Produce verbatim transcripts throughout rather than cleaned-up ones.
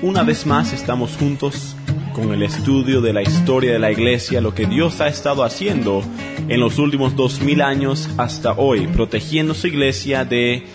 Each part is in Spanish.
Una vez más estamos juntos con el estudio de la historia de la iglesia, lo que Dios ha estado haciendo en los últimos dos mil años hasta hoy, protegiendo su iglesia de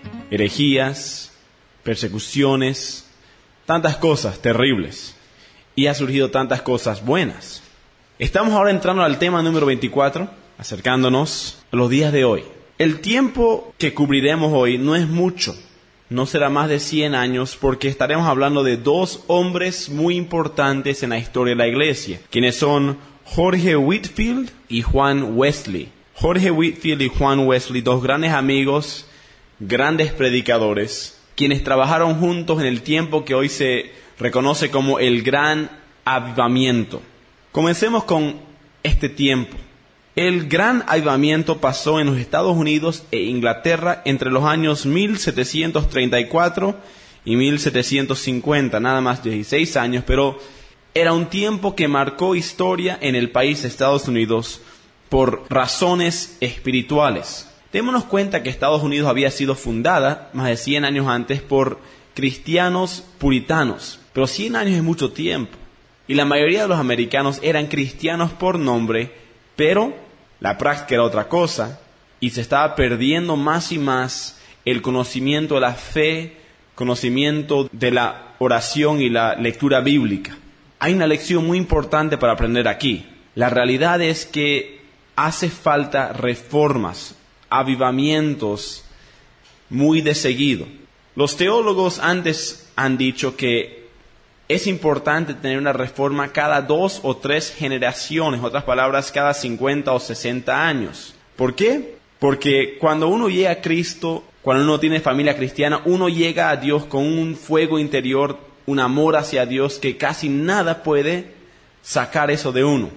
herejías, persecuciones, tantas cosas terribles. Y ha surgido tantas cosas buenas. Estamos ahora entrando al tema número veinticuatro, acercándonos a los días de hoy. El tiempo que cubriremos hoy no es mucho. No será más de cien años porque estaremos hablando de dos hombres muy importantes en la historia de la iglesia, quienes son Jorge Whitefield y Juan Wesley. Jorge Whitefield y Juan Wesley, dos grandes amigos, grandes predicadores, quienes trabajaron juntos en el tiempo que hoy se reconoce como el Gran Avivamiento. Comencemos con este tiempo. El Gran Avivamiento pasó en los Estados Unidos e Inglaterra entre los años mil setecientos treinta y cuatro y mil setecientos cincuenta, nada más dieciséis años, pero era un tiempo que marcó historia en el país de Estados Unidos por razones espirituales. Démonos cuenta que Estados Unidos había sido fundada más de cien años antes por cristianos puritanos, pero cien años es mucho tiempo, y la mayoría de los americanos eran cristianos por nombre, pero la práctica era otra cosa, y se estaba perdiendo más y más el conocimiento de la fe, conocimiento de la oración y la lectura bíblica. Hay una lección muy importante para aprender aquí. La realidad es que hace falta reformas, avivamientos muy de seguido. Los teólogos antes han dicho que es importante tener una reforma cada dos o tres generaciones, otras palabras, cada cincuenta o sesenta años. ¿Por qué? Porque cuando uno llega a Cristo, cuando uno tiene familia cristiana, uno llega a Dios con un fuego interior, un amor hacia Dios que casi nada puede sacar eso de uno.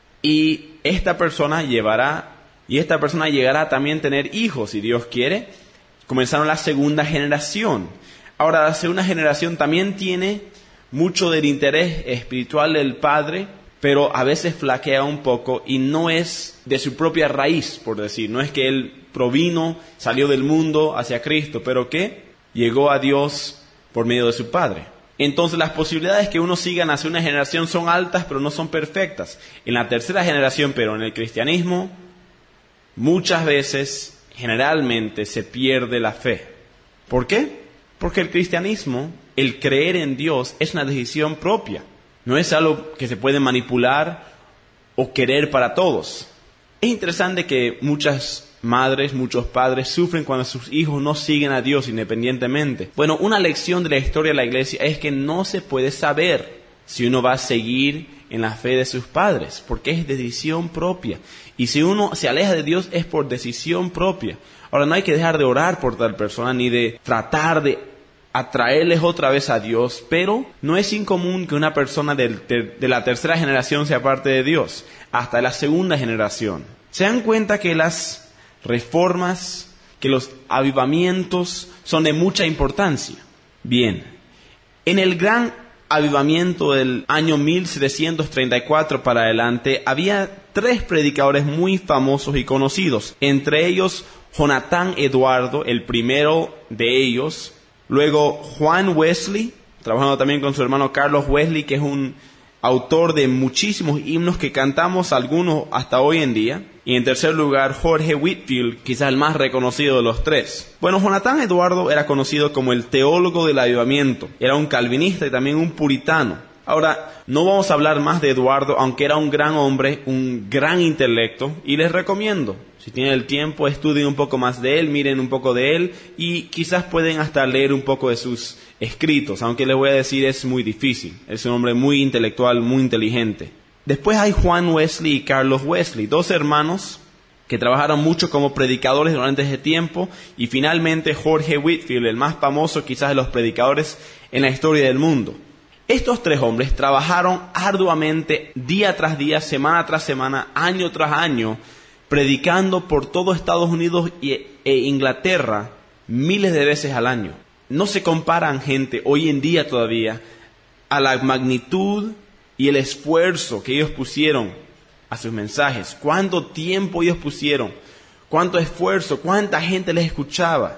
Y esta persona llevará, y esta persona llegará a también tener hijos, si Dios quiere. Comenzaron la segunda generación. Ahora, la segunda generación también tiene mucho del interés espiritual del padre, pero a veces flaquea un poco y no es de su propia raíz, por decir. No es que él provino, salió del mundo hacia Cristo, pero que llegó a Dios por medio de su padre. Entonces las posibilidades que uno siga hacia una generación son altas, pero no son perfectas. En la tercera generación, pero en el cristianismo, muchas veces, generalmente, se pierde la fe. ¿Por qué? Porque el cristianismo, el creer en Dios, es una decisión propia. No es algo que se puede manipular o querer para todos. Es interesante que muchas madres, muchos padres sufren cuando sus hijos no siguen a Dios independientemente. Bueno, una lección de la historia de la iglesia es que no se puede saber si uno va a seguir en la fe de sus padres, porque es decisión propia. Y si uno se aleja de Dios es por decisión propia. Ahora, no hay que dejar de orar por tal persona ni de tratar de atraerles otra vez a Dios, pero no es incomún que una persona del ter- de la tercera generación se aparte de Dios, hasta la segunda generación. Se dan cuenta que las reformas, que los avivamientos son de mucha importancia. Bien, en el gran avivamiento del año mil setecientos treinta y cuatro para adelante, había tres predicadores muy famosos y conocidos, entre ellos Jonathan Eduardo, el primero de ellos. Luego Juan Wesley, trabajando también con su hermano Carlos Wesley, que es un autor de muchísimos himnos que cantamos algunos hasta hoy en día. Y en tercer lugar, Jorge Whitefield, quizás el más reconocido de los tres. Bueno, Jonathan Eduardo era conocido como el teólogo del avivamiento. Era un calvinista y también un puritano. Ahora, no vamos a hablar más de Eduardo, aunque era un gran hombre, un gran intelecto, y les recomiendo, si tienen el tiempo, estudien un poco más de él, miren un poco de él, y quizás pueden hasta leer un poco de sus escritos, aunque les voy a decir es muy difícil. Es un hombre muy intelectual, muy inteligente. Después hay Juan Wesley y Carlos Wesley, dos hermanos que trabajaron mucho como predicadores durante ese tiempo, y finalmente Jorge Whitefield, el más famoso quizás de los predicadores en la historia del mundo. Estos tres hombres trabajaron arduamente día tras día, semana tras semana, año tras año, predicando por todo Estados Unidos e Inglaterra miles de veces al año. No se comparan, gente, hoy en día todavía, a la magnitud y el esfuerzo que ellos pusieron a sus mensajes. Cuánto tiempo ellos pusieron, cuánto esfuerzo, cuánta gente les escuchaba.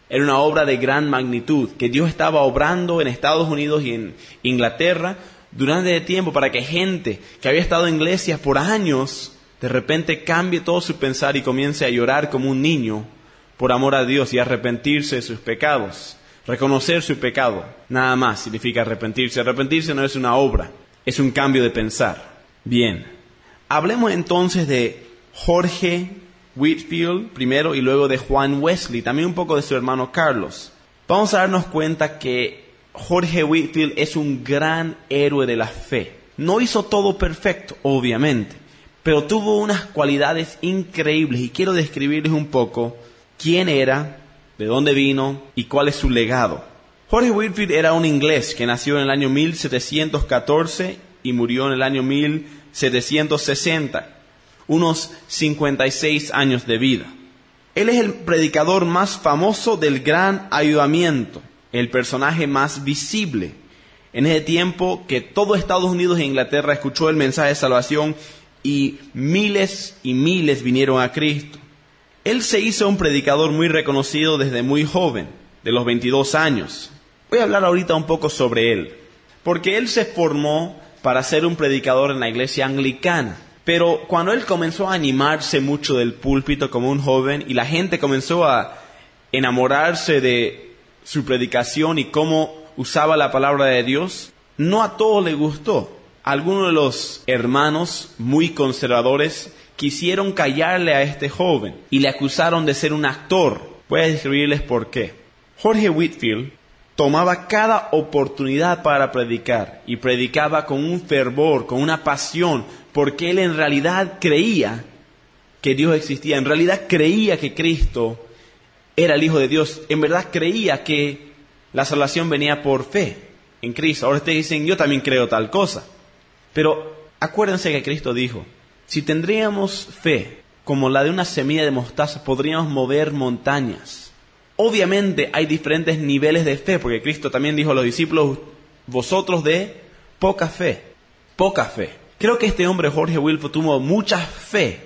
Era una obra de gran magnitud, que Dios estaba obrando en Estados Unidos y en Inglaterra durante el tiempo para que gente que había estado en iglesias por años, de repente cambie todo su pensar y comience a llorar como un niño por amor a Dios y arrepentirse de sus pecados. Reconocer su pecado, nada más significa arrepentirse. Arrepentirse no es una obra, es un cambio de pensar. Bien, hablemos entonces de Jorge Whitefield primero y luego de Juan Wesley, también un poco de su hermano Carlos. Vamos a darnos cuenta que Jorge Whitefield es un gran héroe de la fe. No hizo todo perfecto, obviamente, pero tuvo unas cualidades increíbles y quiero describirles un poco quién era, de dónde vino y cuál es su legado. Jorge Whitefield era un inglés que nació en el año mil setecientos catorce y murió en el año mil setecientos sesenta, unos cincuenta y seis años de vida. Él es el predicador más famoso del Gran Avivamiento, el personaje más visible. En ese tiempo que todo Estados Unidos e Inglaterra escuchó el mensaje de salvación y miles y miles vinieron a Cristo. Él se hizo un predicador muy reconocido desde muy joven, de los veintidós años. Voy a hablar ahorita un poco sobre él, porque él se formó para ser un predicador en la iglesia anglicana. Pero cuando él comenzó a animarse mucho del púlpito como un joven y la gente comenzó a enamorarse de su predicación y cómo usaba la palabra de Dios, no a todos les gustó. Algunos de los hermanos muy conservadores quisieron callarle a este joven y le acusaron de ser un actor. Voy a describirles por qué. Jorge Whitefield tomaba cada oportunidad para predicar y predicaba con un fervor, con una pasión, porque él en realidad creía que Dios existía, en realidad creía que Cristo era el Hijo de Dios, en verdad creía que la salvación venía por fe en Cristo. Ahora ustedes dicen, yo también creo tal cosa, pero acuérdense que Cristo dijo, si tendríamos fe como la de una semilla de mostaza, podríamos mover montañas. Obviamente hay diferentes niveles de fe, porque Cristo también dijo a los discípulos, vosotros de poca fe, poca fe. Creo que este hombre, Jorge Whitefield, tuvo mucha fe,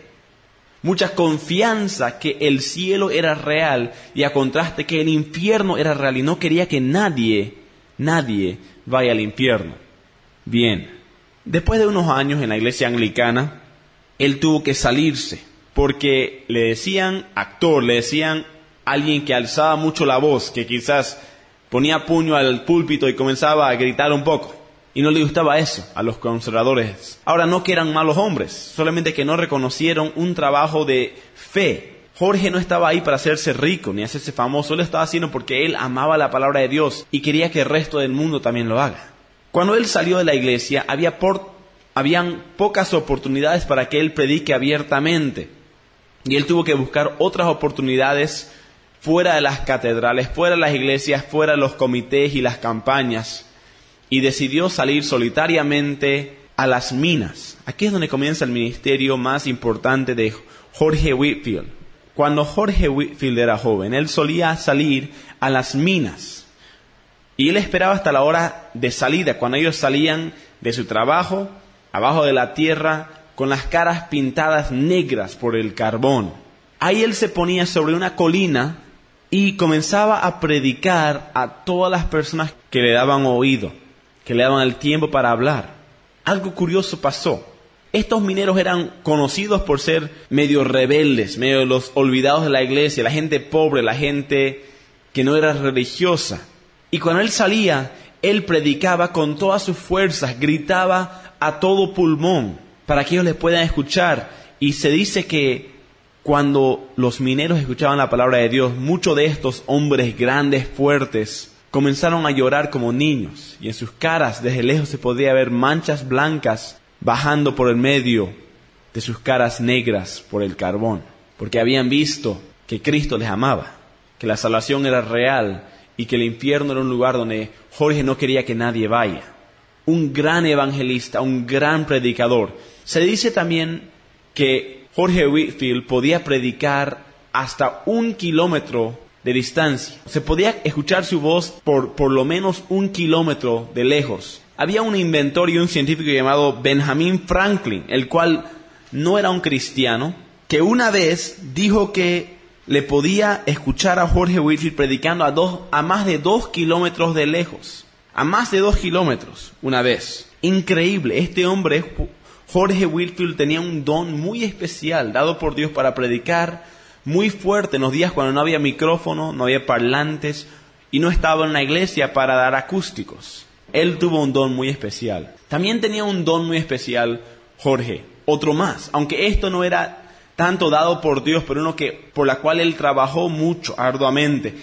mucha confianza que el cielo era real y a contraste que el infierno era real y no quería que nadie, nadie vaya al infierno. Bien, después de unos años en la iglesia anglicana, él tuvo que salirse porque le decían actor, le decían alguien que alzaba mucho la voz, que quizás ponía puño al púlpito y comenzaba a gritar un poco. Y no le gustaba eso a los conservadores. Ahora, no que eran malos hombres, solamente que no reconocieron un trabajo de fe. Jorge no estaba ahí para hacerse rico ni hacerse famoso. Él lo estaba haciendo porque él amaba la palabra de Dios y quería que el resto del mundo también lo haga. Cuando él salió de la iglesia, había por, habían pocas oportunidades para que él predique abiertamente. Y él tuvo que buscar otras oportunidades fuera de las catedrales, fuera de las iglesias, fuera de los comités y las campañas. Y decidió salir solitariamente a las minas. Aquí es donde comienza el ministerio más importante de Jorge Whitefield. Cuando Jorge Whitefield era joven, él solía salir a las minas. Y él esperaba hasta la hora de salida, cuando ellos salían de su trabajo, abajo de la tierra, con las caras pintadas negras por el carbón. Ahí él se ponía sobre una colina y comenzaba a predicar a todas las personas que le daban oído, que le daban el tiempo para hablar. Algo curioso pasó. Estos mineros eran conocidos por ser medio rebeldes, medio los olvidados de la iglesia, la gente pobre, la gente que no era religiosa. Y cuando él salía, él predicaba con todas sus fuerzas, gritaba a todo pulmón para que ellos le puedan escuchar. Y se dice que cuando los mineros escuchaban la palabra de Dios, muchos de estos hombres grandes, fuertes, comenzaron a llorar como niños, y en sus caras desde lejos se podía ver manchas blancas bajando por el medio de sus caras negras por el carbón, porque habían visto que Cristo les amaba, que la salvación era real y que el infierno era un lugar donde Jorge no quería que nadie vaya. Un gran evangelista, un gran predicador. Se dice también que Jorge Whitefield podía predicar hasta un kilómetro de distancia. Se podía escuchar su voz por por lo menos un kilómetro de lejos. Había un inventor y un científico llamado Benjamin Franklin, el cual no era un cristiano, que una vez dijo que le podía escuchar a Jorge Whitefield predicando a, dos, a más de dos kilómetros de lejos. A más de dos kilómetros una vez. Increíble. Este hombre, Jorge Whitefield, tenía un don muy especial dado por Dios para predicar muy fuerte en los días cuando no había micrófono, no había parlantes y no estaba en una iglesia para dar acústicos. Él tuvo un don muy especial. También tenía un don muy especial Jorge, otro más, aunque esto no era tanto dado por Dios, pero uno que por la cual él trabajó mucho, arduamente.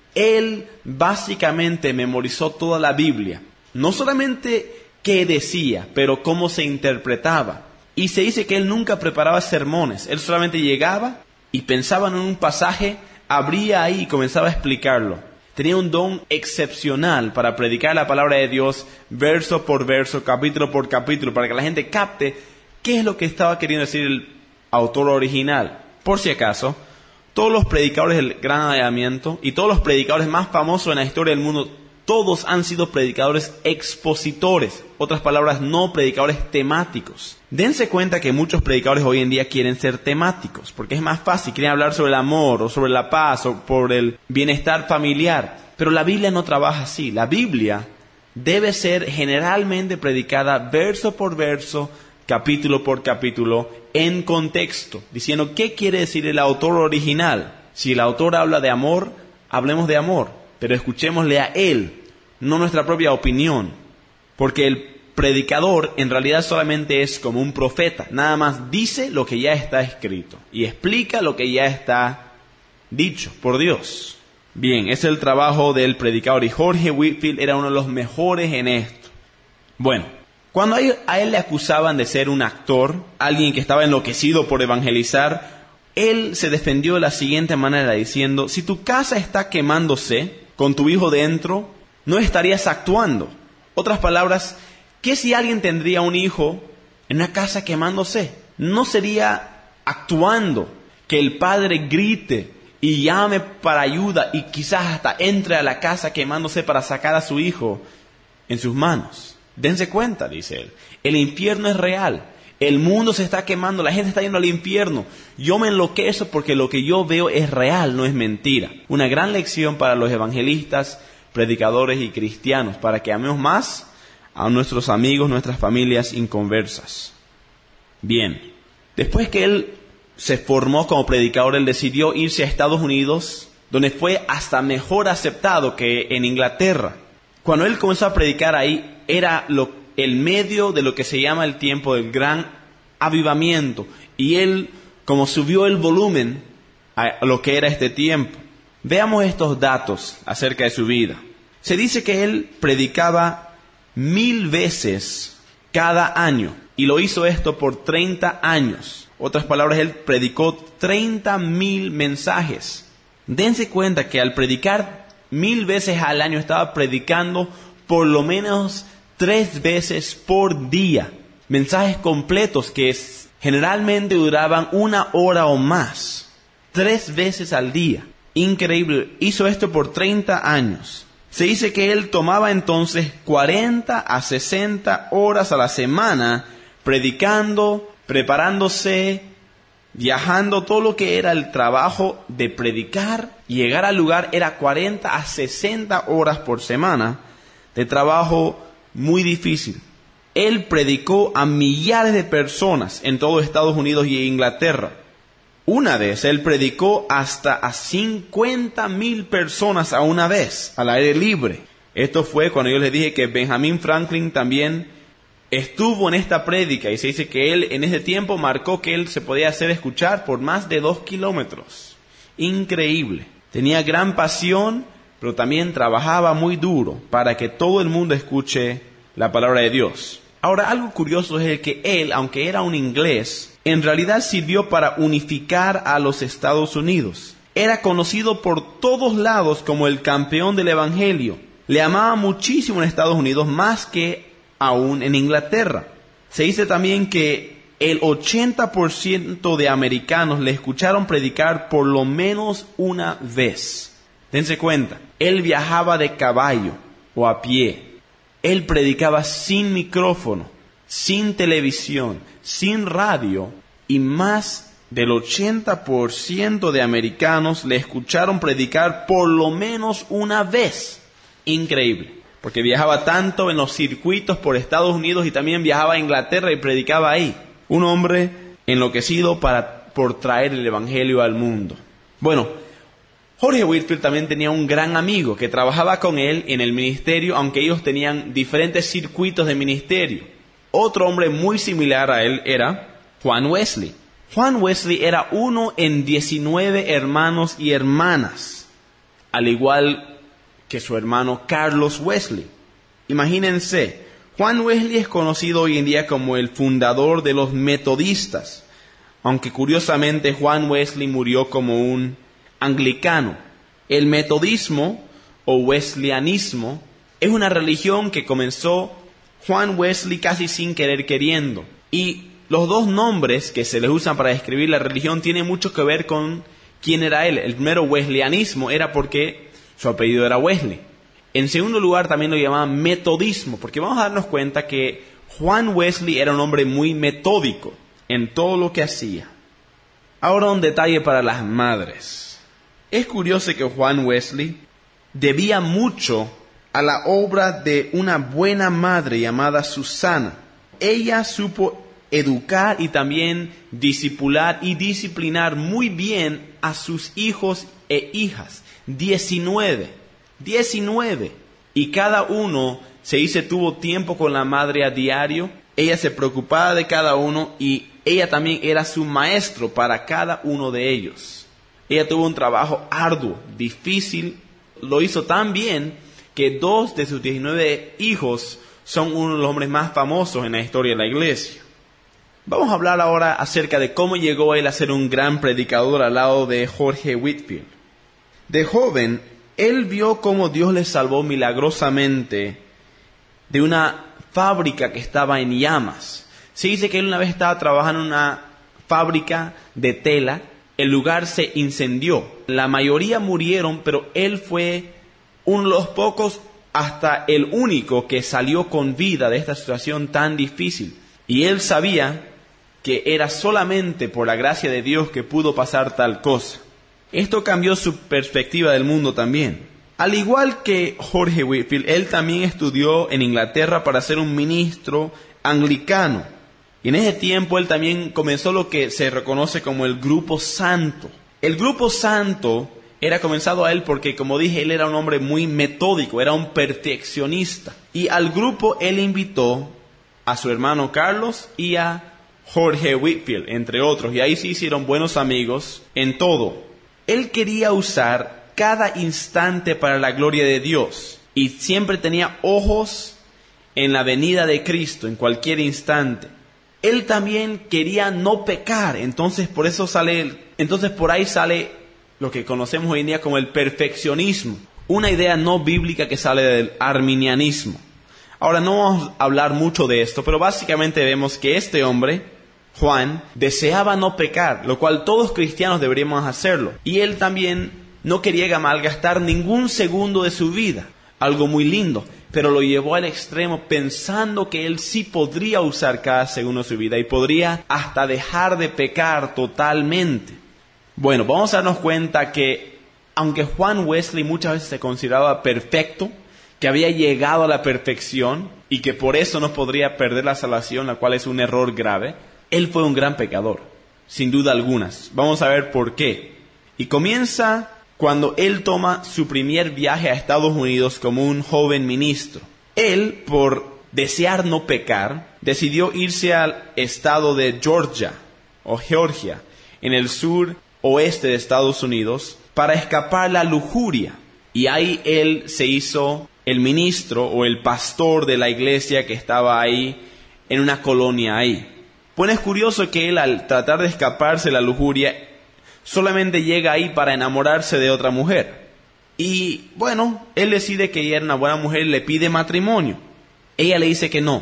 Él básicamente memorizó toda la Biblia, no solamente qué decía, pero cómo se interpretaba. Y se dice que él nunca preparaba sermones, él solamente llegaba y pensaba en un pasaje, abría ahí y comenzaba a explicarlo. Tenía un don excepcional para predicar la palabra de Dios verso por verso, capítulo por capítulo, para que la gente capte qué es lo que estaba queriendo decir el autor original. Por si acaso, todos los predicadores del Gran Avivamiento y todos los predicadores más famosos en la historia del mundo, todos han sido predicadores expositores, otras palabras, no predicadores temáticos. Dense cuenta que muchos predicadores hoy en día quieren ser temáticos, porque es más fácil, quieren hablar sobre el amor, o sobre la paz, o por el bienestar familiar. Pero la Biblia no trabaja así. La Biblia debe ser generalmente predicada verso por verso, capítulo por capítulo, en contexto, diciendo qué quiere decir el autor original. Si el autor habla de amor, hablemos de amor, pero escuchémosle a él, no nuestra propia opinión, porque el predicador en realidad solamente es como un profeta, nada más dice lo que ya está escrito y explica lo que ya está dicho por Dios. Bien, ese es el trabajo del predicador y Jorge Whitefield era uno de los mejores en esto. Bueno, cuando a él le acusaban de ser un actor, alguien que estaba enloquecido por evangelizar, él se defendió de la siguiente manera diciendo, si tu casa está quemándose con tu hijo dentro, no estarías actuando. Otras palabras, ¿qué si alguien tendría un hijo en una casa quemándose? No sería actuando, que el padre grite y llame para ayuda y quizás hasta entre a la casa quemándose para sacar a su hijo en sus manos. Dense cuenta, dice él, el infierno es real, el mundo se está quemando, la gente está yendo al infierno. Yo me enloquezo porque lo que yo veo es real, no es mentira. Una gran lección para los evangelistas, predicadores y cristianos, para que amemos más a nuestros amigos, nuestras familias inconversas. Bien, después que él se formó como predicador, él decidió irse a Estados Unidos, donde fue hasta mejor aceptado que en Inglaterra. Cuando él comenzó a predicar ahí, era lo, el medio de lo que se llama el tiempo del gran avivamiento. Y él, como subió el volumen a lo que era este tiempo. Veamos estos datos acerca de su vida. Se dice que él predicaba mil veces cada año. Y lo hizo esto por treinta años. Otras palabras, él predicó treinta mil mensajes. Dense cuenta que al predicar mil veces al año estaba predicando por lo menos tres veces por día. Mensajes completos que es, generalmente duraban una hora o más. Tres veces al día. Increíble. Hizo esto por treinta años. Se dice que él tomaba entonces cuarenta a sesenta horas a la semana predicando, preparándose, viajando, todo lo que era el trabajo de predicar. Llegar al lugar era cuarenta a sesenta horas por semana de trabajo muy difícil. Él predicó a millares de personas en todo Estados Unidos y Inglaterra. Una vez él predicó hasta a cincuenta mil personas a una vez, al aire libre. Esto fue cuando yo les dije que Benjamin Franklin también estuvo en esta prédica y se dice que él en ese tiempo marcó que él se podía hacer escuchar por más de dos kilómetros. Increíble. Tenía gran pasión, pero también trabajaba muy duro para que todo el mundo escuche la palabra de Dios. Ahora, algo curioso es el que él, aunque era un inglés, en realidad sirvió para unificar a los Estados Unidos. Era conocido por todos lados como el campeón del evangelio. Le amaba muchísimo en Estados Unidos, más que aún en Inglaterra. Se dice también que el ochenta por ciento de americanos le escucharon predicar por lo menos una vez. Dense cuenta, él viajaba de caballo o a pie. Él predicaba sin micrófono, sin televisión, sin radio y más del ochenta por ciento de americanos le escucharon predicar por lo menos una vez. Increíble, porque viajaba tanto en los circuitos por Estados Unidos y también viajaba a Inglaterra y predicaba ahí. Un hombre enloquecido para, por traer el evangelio al mundo. Bueno, Jorge Whitefield también tenía un gran amigo que trabajaba con él en el ministerio, aunque ellos tenían diferentes circuitos de ministerio. Otro hombre muy similar a él era Juan Wesley. Juan Wesley era uno en diecinueve hermanos y hermanas, al igual que su hermano Carlos Wesley. Imagínense, Juan Wesley es conocido hoy en día como el fundador de los metodistas, aunque curiosamente Juan Wesley murió como un anglicano. El metodismo o wesleyanismo es una religión que comenzó Juan Wesley casi sin querer queriendo, y los dos nombres que se les usan para describir la religión tienen mucho que ver con quién era él. El primero, wesleyanismo, era porque su apellido era Wesley. En segundo lugar, también lo llamaban metodismo, porque vamos a darnos cuenta que Juan Wesley era un hombre muy metódico en todo lo que hacía. Ahora un detalle para las madres. Es curioso que Juan Wesley debía mucho a la obra de una buena madre llamada Susana. Ella supo educar y también discipular y disciplinar muy bien a sus hijos e hijas. Diecinueve. Diecinueve. Y cada uno se dice tuvo tiempo con la madre a diario. Ella se preocupaba de cada uno y ella también era su maestro para cada uno de ellos. Ella tuvo un trabajo arduo, difícil. Lo hizo tan bien que dos de sus diecinueve hijos son uno de los hombres más famosos en la historia de la iglesia. Vamos a hablar ahora acerca de cómo llegó él a ser un gran predicador al lado de Jorge Whitefield. De joven, él vio cómo Dios le salvó milagrosamente de una fábrica que estaba en llamas. Se dice que él una vez estaba trabajando en una fábrica de tela, el lugar se incendió. La mayoría murieron, pero él fue uno de los pocos, hasta el único, que salió con vida de esta situación tan difícil. Y él sabía que era solamente por la gracia de Dios que pudo pasar tal cosa. Esto cambió su perspectiva del mundo también. Al igual que Jorge Whitefield, él también estudió en Inglaterra para ser un ministro anglicano. Y en ese tiempo él también comenzó lo que se reconoce como el Grupo Santo. El Grupo Santo era comenzado a él porque, como dije, él era un hombre muy metódico, era un perfeccionista. Y al grupo él invitó a su hermano Carlos y a Jorge Whitefield, entre otros, y ahí se hicieron buenos amigos en todo. Él quería usar cada instante para la gloria de Dios y siempre tenía ojos en la venida de Cristo en cualquier instante. Él también quería no pecar, entonces por eso sale, entonces por ahí sale lo que conocemos hoy en día como el perfeccionismo, una idea no bíblica que sale del arminianismo. Ahora no vamos a hablar mucho de esto, pero básicamente vemos que este hombre, Juan, deseaba no pecar, lo cual todos cristianos deberíamos hacerlo. Y él también no quería malgastar ningún segundo de su vida, algo muy lindo, pero lo llevó al extremo pensando que él sí podría usar cada segundo de su vida y podría hasta dejar de pecar totalmente. Bueno, vamos a darnos cuenta que aunque Juan Wesley muchas veces se consideraba perfecto, que había llegado a la perfección y que por eso no podría perder la salvación, la cual es un error grave, él fue un gran pecador, sin duda algunas. Vamos a ver por qué. Y comienza cuando él toma su primer viaje a Estados Unidos como un joven ministro. Él, por desear no pecar, decidió irse al estado de Georgia o Georgia, en el sur oeste de Estados Unidos, para escapar la lujuria. Y ahí él se hizo el ministro o el pastor de la iglesia que estaba ahí, en una colonia ahí. Bueno, es curioso que él, al tratar de escaparse de la lujuria, solamente llega ahí para enamorarse de otra mujer. Y bueno, él decide que ella era una buena mujer y le pide matrimonio. Ella le dice que no.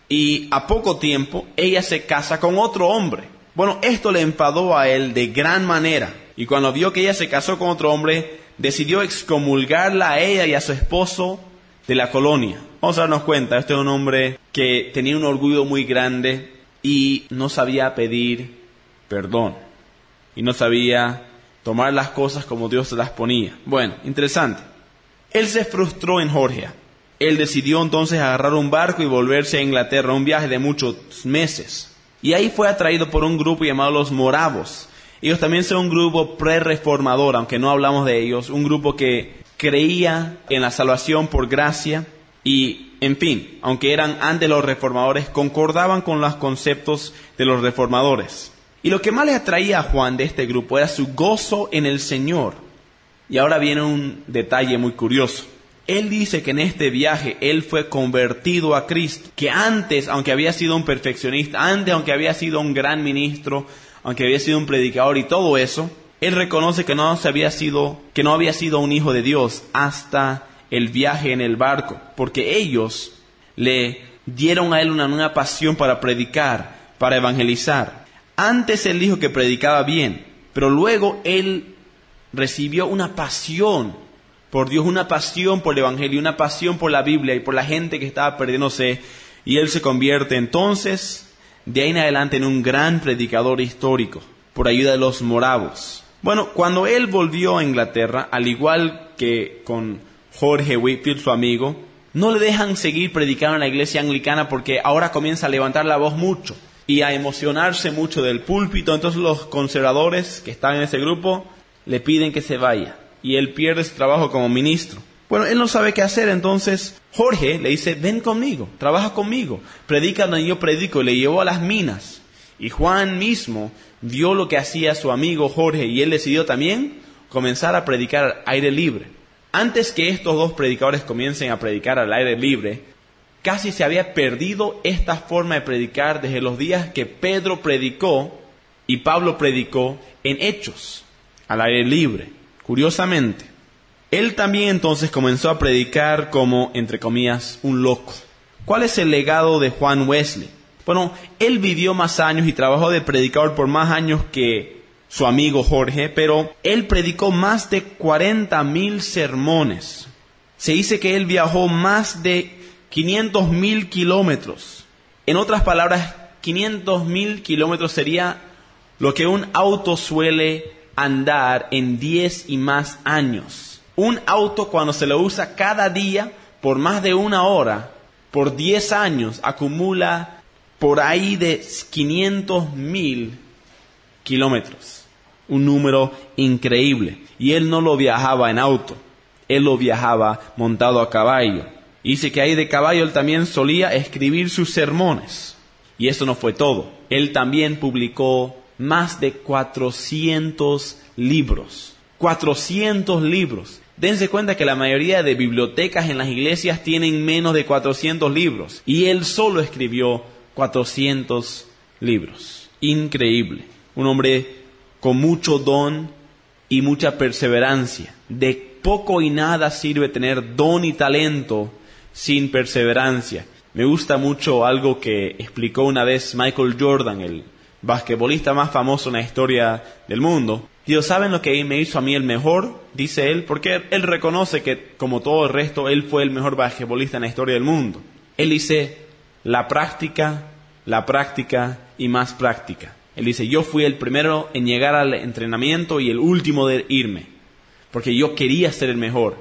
Y a poco tiempo, ella se casa con otro hombre. Bueno, esto le enfadó a él de gran manera. Y cuando vio que ella se casó con otro hombre, decidió excomulgarla a ella y a su esposo de la colonia. Vamos a darnos cuenta, este es un hombre que tenía un orgullo muy grande y no sabía pedir perdón. y no sabía tomar las cosas como Dios se las ponía. Bueno, interesante. Él se frustró en Georgia. Él decidió entonces agarrar un barco y volverse a Inglaterra, un viaje de muchos meses. Y ahí fue atraído por un grupo llamado los moravos. Ellos también son un grupo pre-reformador, aunque no hablamos de ellos, un grupo que creía en la salvación por gracia y, en fin, aunque eran antes los reformadores, concordaban con los conceptos de los reformadores. Y lo que más le atraía a Juan de este grupo era su gozo en el Señor. Y ahora viene un detalle muy curioso. Él dice que en este viaje él fue convertido a Cristo, que antes, aunque había sido un perfeccionista, antes, aunque había sido un gran ministro, aunque había sido un predicador y todo eso, él reconoce que no se había sido, que no había sido un hijo de Dios hasta el viaje en el barco, porque ellos le dieron a él una nueva pasión para predicar, para evangelizar. Antes él dijo que predicaba bien, pero luego él recibió una pasión por Dios, una pasión por el Evangelio, una pasión por la Biblia y por la gente que estaba perdiéndose, y él se convierte entonces, de ahí en adelante, en un gran predicador histórico, por ayuda de los moravos. Bueno, cuando él volvió a Inglaterra, al igual que con Jorge Whitefield, su amigo, no le dejan seguir predicando en la iglesia anglicana porque ahora comienza a levantar la voz mucho y a emocionarse mucho del púlpito. Entonces los conservadores que están en ese grupo le piden que se vaya y él pierde su trabajo como ministro. Bueno, él no sabe qué hacer, entonces Jorge le dice, ven conmigo, trabaja conmigo, predica donde yo predico, y le llevó a las minas. Y Juan mismo vio lo que hacía su amigo Jorge y él decidió también comenzar a predicar al aire libre. Antes que estos dos predicadores comiencen a predicar al aire libre, casi se había perdido esta forma de predicar desde los días que Pedro predicó y Pablo predicó en Hechos, al aire libre. Curiosamente, él también entonces comenzó a predicar como, entre comillas, un loco. ¿Cuál es el legado de Juan Wesley? Bueno, él vivió más años y trabajó de predicador por más años que su amigo Jorge, pero él predicó más de cuarenta mil sermones. Se dice que él viajó más de quinientos mil kilómetros. En otras palabras, quinientos mil kilómetros sería lo que un auto suele andar en diez y más años. Un auto, cuando se lo usa cada día por más de una hora, por diez años, acumula por ahí de quinientos mil kilómetros. Un número increíble. Y él no lo viajaba en auto, él lo viajaba montado a caballo. Y dice que ahí de caballo él también solía escribir sus sermones. Y eso no fue todo. Él también publicó más de cuatrocientos libros. cuatrocientos libros. Dense cuenta que la mayoría de bibliotecas en las iglesias tienen menos de cuatrocientos libros. Y él solo escribió cuatrocientos libros. Increíble. Un hombre con mucho don y mucha perseverancia. De poco y nada sirve tener don y talento sin perseverancia. Me gusta mucho algo que explicó una vez Michael Jordan, el basquetbolista más famoso en la historia del mundo. Dios, ¿saben lo que me hizo a mí el mejor? Dice él, porque él reconoce que, como todo el resto, él fue el mejor basquetbolista en la historia del mundo. Él dice, la práctica, la práctica y más práctica. Él dice, yo fui el primero en llegar al entrenamiento y el último de irme, porque yo quería ser el mejor.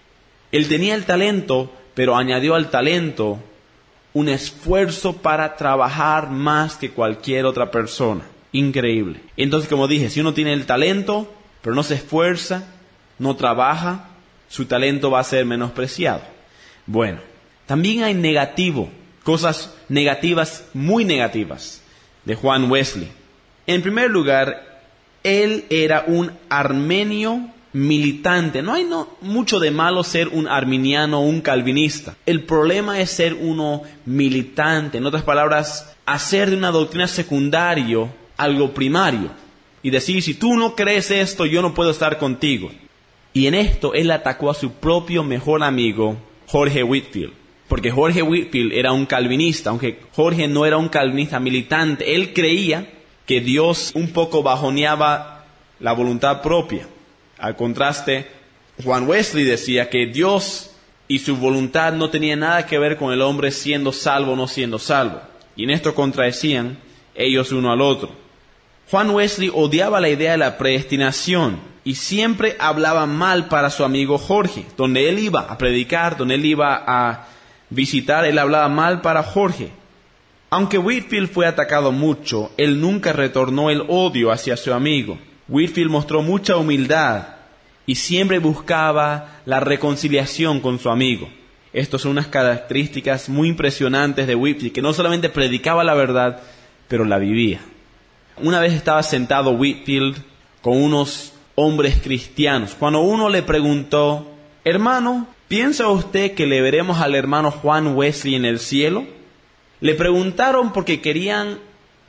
Él tenía el talento, pero añadió al talento un esfuerzo para trabajar más que cualquier otra persona. Increíble. Entonces, como dije, si uno tiene el talento, pero no se esfuerza, no trabaja, su talento va a ser menospreciado. Bueno, también hay negativo, cosas negativas, muy negativas, de Juan Wesley. En primer lugar, él era un armenio militante. No hay no, mucho de malo ser un arminiano o un calvinista. El problema es ser uno militante. En otras palabras, hacer de una doctrina secundaria algo primario. Y decir, si tú no crees esto, yo no puedo estar contigo. Y en esto él atacó a su propio mejor amigo, Jorge Whitefield. Porque Jorge Whitefield era un calvinista, aunque Jorge no era un calvinista militante. Él creía que Dios un poco bajoneaba la voluntad propia. Al contraste, Juan Wesley decía que Dios y su voluntad no tenían nada que ver con el hombre siendo salvo o no siendo salvo. Y en esto contradecían ellos uno al otro. Juan Wesley odiaba la idea de la predestinación y siempre hablaba mal para su amigo Jorge. Donde él iba a predicar, donde él iba a visitar, él hablaba mal para Jorge. Aunque Whitefield fue atacado mucho, él nunca retornó el odio hacia su amigo. Whitefield mostró mucha humildad y siempre buscaba la reconciliación con su amigo. Estas son unas características muy impresionantes de Whitefield, que no solamente predicaba la verdad, pero la vivía. Una vez estaba sentado Whitefield con unos hombres cristianos, cuando uno le preguntó: hermano, ¿piensa usted que le veremos al hermano Juan Wesley en el cielo? Le preguntaron porque querían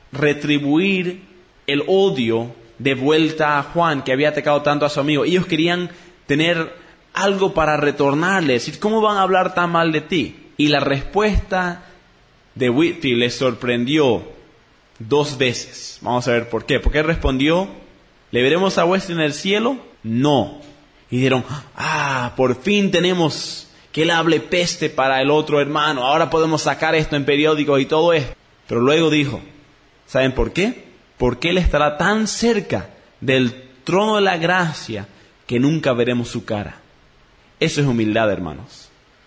retribuir el odio de vuelta a Juan, que había atacado tanto a su amigo. Ellos querían tener algo para retornarle, decir: ¿cómo van a hablar tan mal de ti? Y la respuesta de Whitefield les sorprendió dos veces. Vamos a ver por qué. ¿Por qué respondió: ¿le veremos a Wesley en el cielo? No. Y dijeron: ah, por fin tenemos que él hable peste para el otro hermano. Ahora podemos sacar esto en periódicos y todo esto. Pero luego dijo: ¿saben por qué? Porque él estará tan cerca del trono de la gracia que nunca veremos su cara. Eso es humildad, hermanos.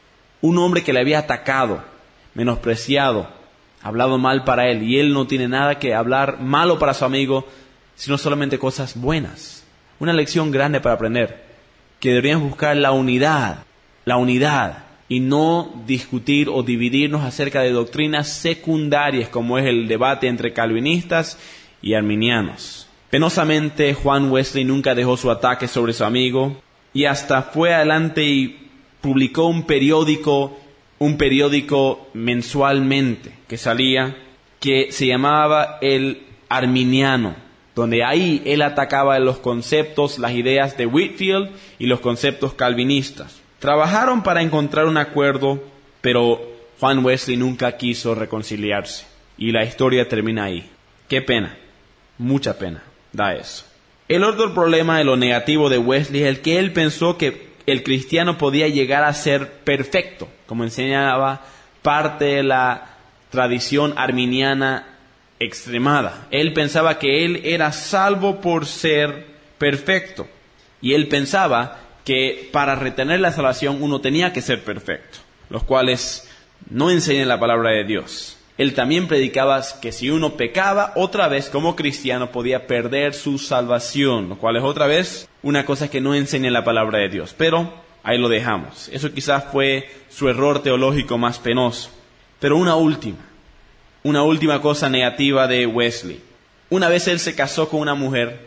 Un hombre que le había atacado, menospreciado, hablado mal para él, y él no tiene nada que hablar malo para su amigo, sino solamente cosas buenas. Una lección grande para aprender, que deberíamos buscar la unidad, la unidad, y no discutir o dividirnos acerca de doctrinas secundarias, como es el debate entre calvinistas y arminianos. Penosamente, Juan Wesley nunca dejó su ataque sobre su amigo, y hasta fue adelante y publicó un periódico, un periódico mensualmente que salía, que se llamaba El Arminiano, donde ahí él atacaba los conceptos, las ideas de Whitefield y los conceptos calvinistas. Trabajaron para encontrar un acuerdo, pero Juan Wesley nunca quiso reconciliarse. Y la historia termina ahí. Qué pena, mucha pena da eso. El otro problema de lo negativo de Wesley es el que él pensó que el cristiano podía llegar a ser perfecto, como enseñaba parte de la tradición arminiana extremada. Él pensaba que él era salvo por ser perfecto. Y él pensaba que para retener la salvación uno tenía que ser perfecto, los cuales no enseñan la palabra de Dios. Él también predicaba que si uno pecaba, otra vez como cristiano podía perder su salvación, lo cual es otra vez una cosa que no enseña la palabra de Dios. Pero ahí lo dejamos. Eso quizás fue su error teológico más penoso. Pero una última, una última cosa negativa de Wesley. Una vez él se casó con una mujer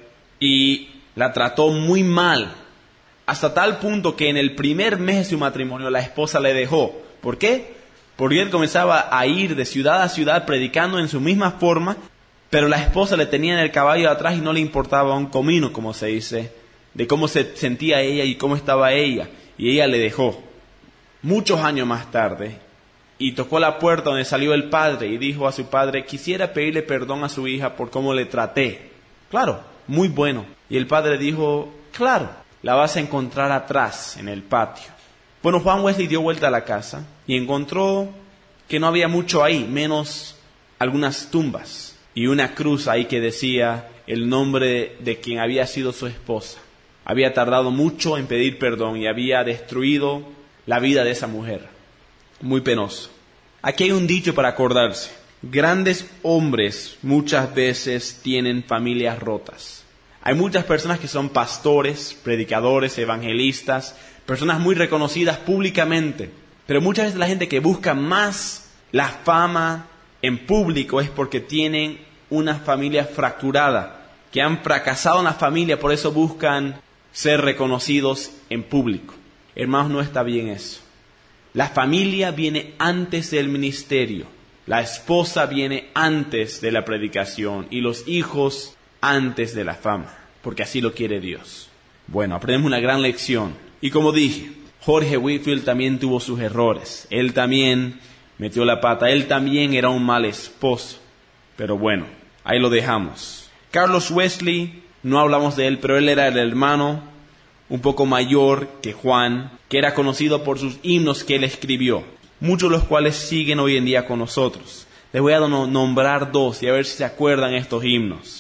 y la trató muy mal, hasta tal punto que en el primer mes de su matrimonio la esposa le dejó. ¿Por qué? Porque él comenzaba a ir de ciudad a ciudad predicando en su misma forma, pero la esposa le tenía en el caballo atrás y no le importaba un comino, como se dice, de cómo se sentía ella y cómo estaba ella. Y ella le dejó. Muchos años más tarde, y tocó la puerta donde salió el padre y dijo a su padre: quisiera pedirle perdón a su hija por cómo le traté. Claro, muy bueno. Y el padre dijo: claro, la vas a encontrar atrás en el patio. Bueno, Juan Wesley dio vuelta a la casa y encontró que no había mucho ahí, menos algunas tumbas y una cruz ahí que decía el nombre de quien había sido su esposa. Había tardado mucho en pedir perdón y había destruido la vida de esa mujer. Muy penoso. Aquí hay un dicho para acordarse: grandes hombres muchas veces tienen familias rotas. Hay muchas personas que son pastores, predicadores, evangelistas, personas muy reconocidas públicamente, pero muchas veces la gente que busca más la fama en público es porque tienen una familia fracturada, que han fracasado en la familia, por eso buscan ser reconocidos en público. Hermanos, no está bien eso. La familia viene antes del ministerio, la esposa viene antes de la predicación y los hijos antes de la fama, porque así lo quiere Dios. Bueno, aprendemos una gran lección. Y como dije, Jorge Whitefield también tuvo sus errores. Él también metió la pata. Él también era un mal esposo. Pero bueno, ahí lo dejamos. Carlos Wesley, no hablamos de él, pero él era el hermano un poco mayor que Juan, que era conocido por sus himnos que él escribió, muchos de los cuales siguen hoy en día con nosotros. Les voy a nombrar dos y a ver si se acuerdan estos himnos.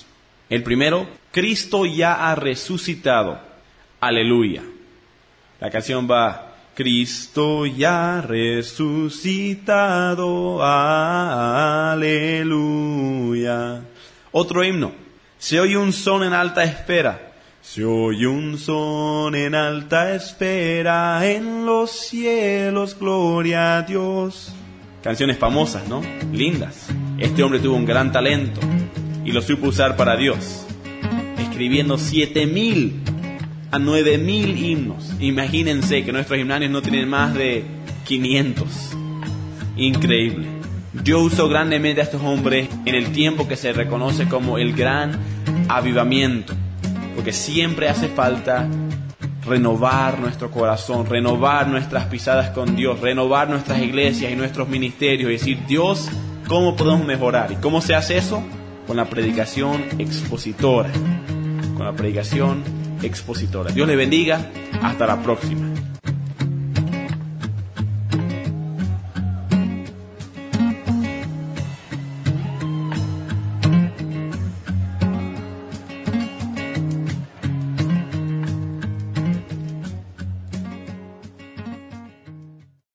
El primero, Cristo ya ha resucitado. Aleluya. La canción va, Cristo ya ha resucitado. Aleluya. Otro himno, se oye un son en alta espera. Se oye un son en alta espera, en los cielos, gloria a Dios. Canciones famosas, ¿no? Lindas. Este hombre tuvo un gran talento y lo supo usar para Dios, escribiendo siete mil a nueve mil himnos. Imagínense que nuestros himnarios no tienen más de quinientos. Increíble. Dios usó grandemente a estos hombres en el tiempo que se reconoce como el gran avivamiento. Porque siempre hace falta renovar nuestro corazón, renovar nuestras pisadas con Dios, renovar nuestras iglesias y nuestros ministerios y decir, Dios, ¿cómo podemos mejorar? ¿Y cómo se hace eso? Con la predicación expositora. Con la predicación expositora. Dios le bendiga. Hasta la próxima.